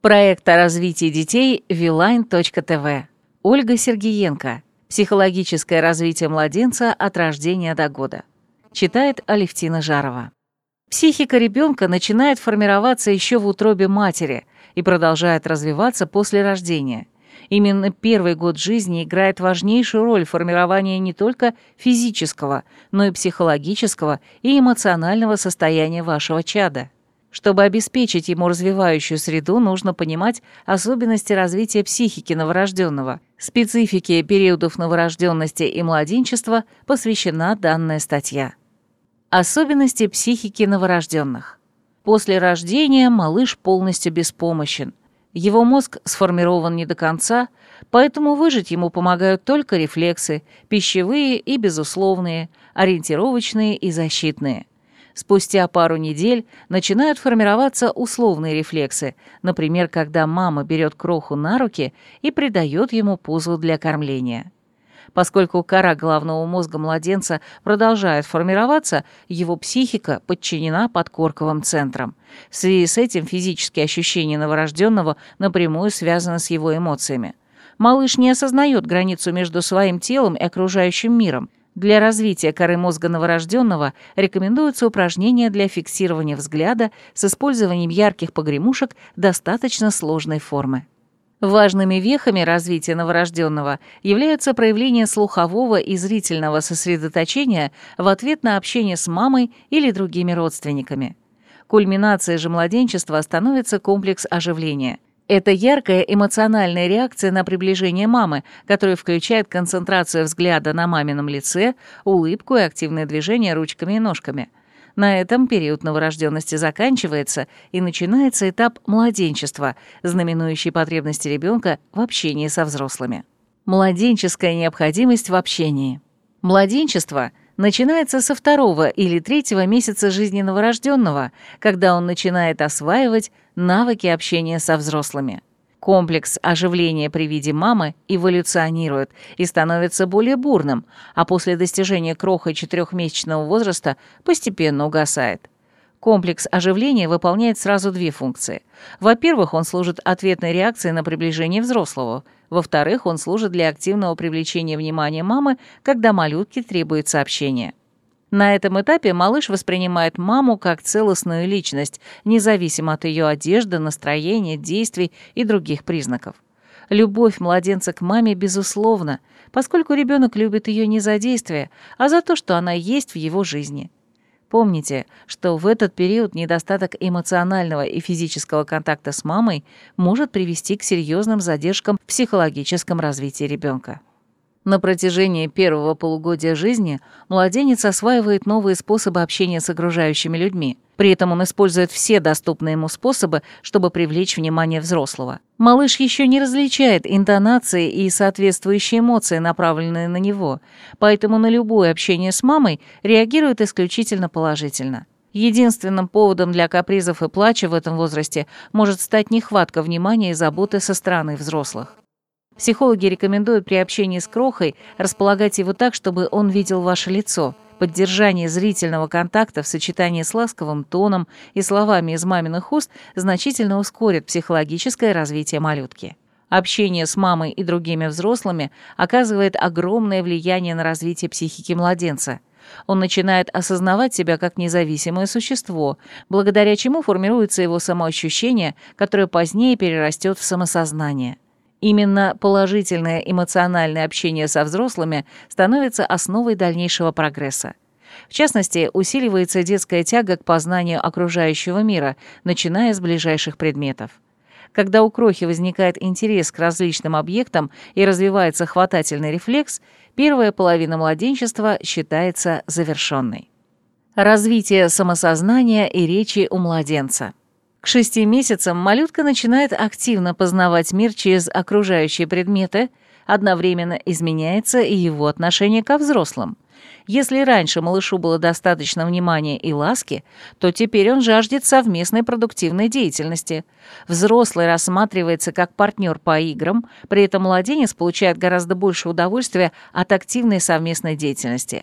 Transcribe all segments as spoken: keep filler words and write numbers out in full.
Проект о развитии детей вилайн точка тэ вэ. Ольга Сергеенко. Психологическое развитие младенца от рождения до года. Читает Алевтина Жарова. Психика ребенка начинает формироваться еще в утробе матери и продолжает развиваться после рождения. Именно первый год жизни играет важнейшую роль в формировании не только физического, но и психологического и эмоционального состояния вашего чада. Чтобы обеспечить ему развивающую среду, нужно понимать особенности развития психики новорожденного. Специфике периодов новорожденности и младенчества посвящена данная статья. Особенности психики новорожденных. После рождения малыш полностью беспомощен. Его мозг сформирован не до конца, поэтому выжить ему помогают только рефлексы, пищевые и безусловные, ориентировочные и защитные. Спустя пару недель начинают формироваться условные рефлексы, например, когда мама берет кроху на руки и придает ему позу для кормления. Поскольку кора головного мозга младенца продолжает формироваться, его психика подчинена подкорковым центрам. В связи с этим физические ощущения новорожденного напрямую связаны с его эмоциями. Малыш не осознает границу между своим телом и окружающим миром. Для развития коры мозга новорожденного рекомендуются упражнения для фиксирования взгляда с использованием ярких погремушек достаточно сложной формы. Важными вехами развития новорожденного являются проявление слухового и зрительного сосредоточения в ответ на общение с мамой или другими родственниками. Кульминацией же младенчества становится комплекс оживления. Это яркая эмоциональная реакция на приближение мамы, которая включает концентрацию взгляда на мамином лице, улыбку и активное движение ручками и ножками. На этом период новорожденности заканчивается, и начинается этап младенчества, знаменующий потребности ребенка в общении со взрослыми. Младенческая необходимость в общении. Младенчество начинается со второго или третьего месяца жизни новорожденного, когда он начинает осваивать навыки общения со взрослыми. Комплекс оживления при виде мамы эволюционирует и становится более бурным, а после достижения крохой четырехмесячного возраста постепенно угасает. Комплекс оживления выполняет сразу две функции. Во-первых, он служит ответной реакцией на приближение взрослого. Во-вторых, он служит для активного привлечения внимания мамы, когда малютке требуется общение. На этом этапе малыш воспринимает маму как целостную личность, независимо от ее одежды, настроения, действий и других признаков. Любовь младенца к маме безусловна, поскольку ребенок любит ее не за действие, а за то, что она есть в его жизни. Помните, что в этот период недостаток эмоционального и физического контакта с мамой может привести к серьезным задержкам в психологическом развитии ребенка. На протяжении первого полугодия жизни младенец осваивает новые способы общения с окружающими людьми. При этом он использует все доступные ему способы, чтобы привлечь внимание взрослого. Малыш еще не различает интонации и соответствующие эмоции, направленные на него, поэтому на любое общение с мамой реагирует исключительно положительно. Единственным поводом для капризов и плача в этом возрасте может стать нехватка внимания и заботы со стороны взрослых. Психологи рекомендуют при общении с крохой располагать его так, чтобы он видел ваше лицо. Поддержание зрительного контакта в сочетании с ласковым тоном и словами из маминых уст значительно ускорит психологическое развитие малютки. Общение с мамой и другими взрослыми оказывает огромное влияние на развитие психики младенца. Он начинает осознавать себя как независимое существо, благодаря чему формируется его самоощущение, которое позднее перерастет в самосознание. Именно положительное эмоциональное общение со взрослыми становится основой дальнейшего прогресса. В частности, усиливается детская тяга к познанию окружающего мира, начиная с ближайших предметов. Когда у крохи возникает интерес к различным объектам и развивается хватательный рефлекс, первая половина младенчества считается завершенной. Развитие самосознания и речи у младенца. К шести месяцам малютка начинает активно познавать мир через окружающие предметы, одновременно изменяется и его отношение ко взрослым. Если раньше малышу было достаточно внимания и ласки, то теперь он жаждет совместной продуктивной деятельности. Взрослый рассматривается как партнер по играм, при этом младенец получает гораздо больше удовольствия от активной совместной деятельности.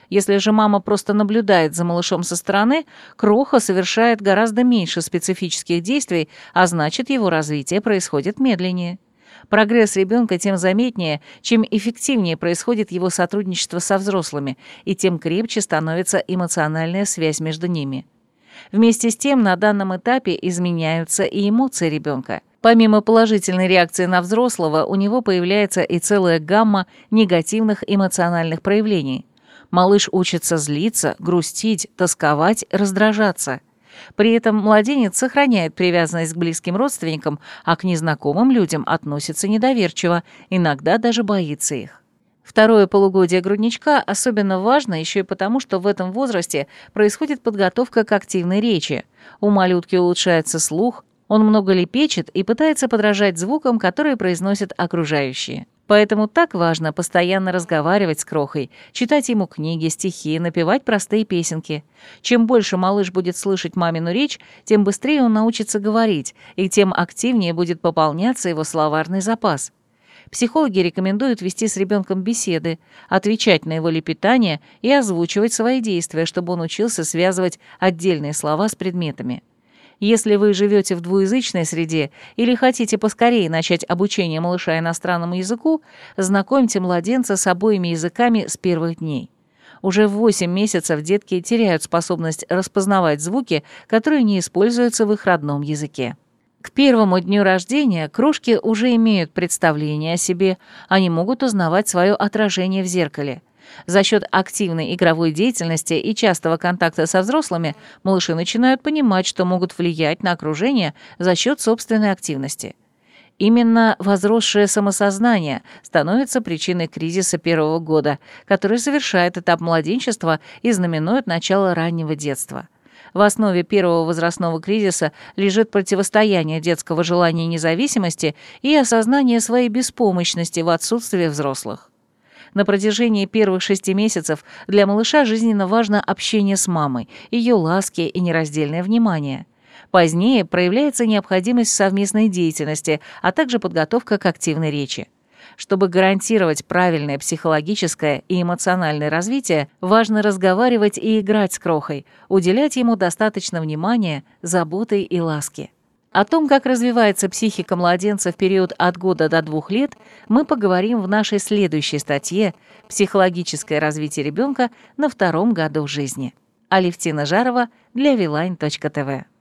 Если же мама просто наблюдает за малышом со стороны, кроха совершает гораздо меньше специфических действий, а значит, его развитие происходит медленнее. Прогресс ребенка тем заметнее, чем эффективнее происходит его сотрудничество со взрослыми, и тем крепче становится эмоциональная связь между ними. Вместе с тем, на данном этапе изменяются и эмоции ребенка. Помимо положительной реакции на взрослого, у него появляется и целая гамма негативных эмоциональных проявлений. Малыш учится злиться, грустить, тосковать, раздражаться. При этом младенец сохраняет привязанность к близким родственникам, а к незнакомым людям относится недоверчиво, иногда даже боится их. Второе полугодие грудничка особенно важно еще и потому, что в этом возрасте происходит подготовка к активной речи. У малютки улучшается слух, он много лепечет и пытается подражать звукам, которые произносят окружающие. Поэтому так важно постоянно разговаривать с крохой, читать ему книги, стихи, напевать простые песенки. Чем больше малыш будет слышать мамину речь, тем быстрее он научится говорить, и тем активнее будет пополняться его словарный запас. Психологи рекомендуют вести с ребенком беседы, отвечать на его лепетание и озвучивать свои действия, чтобы он учился связывать отдельные слова с предметами. Если вы живете в двуязычной среде или хотите поскорее начать обучение малыша иностранному языку, знакомьте младенца с обоими языками с первых дней. Уже в восемь месяцев детки теряют способность распознавать звуки, которые не используются в их родном языке. К первому дню рождения крошки уже имеют представление о себе, они могут узнавать свое отражение в зеркале. За счет активной игровой деятельности и частого контакта со взрослыми малыши начинают понимать, что могут влиять на окружение за счет собственной активности. Именно возросшее самосознание становится причиной кризиса первого года, который завершает этап младенчества и знаменует начало раннего детства. В основе первого возрастного кризиса лежит противостояние детского желания независимости и осознание своей беспомощности в отсутствии взрослых. На протяжении первых шести месяцев для малыша жизненно важно общение с мамой, ее ласки и нераздельное внимание. Позднее проявляется необходимость в совместной деятельности, а также подготовка к активной речи. Чтобы гарантировать правильное психологическое и эмоциональное развитие, важно разговаривать и играть с крохой, уделять ему достаточно внимания, заботы и ласки. О том, как развивается психика младенца в период от года до двух лет, мы поговорим в нашей следующей статье «Психологическое развитие ребенка на втором году жизни». Алевтина Жарова для Вилайн точка тэ вэ.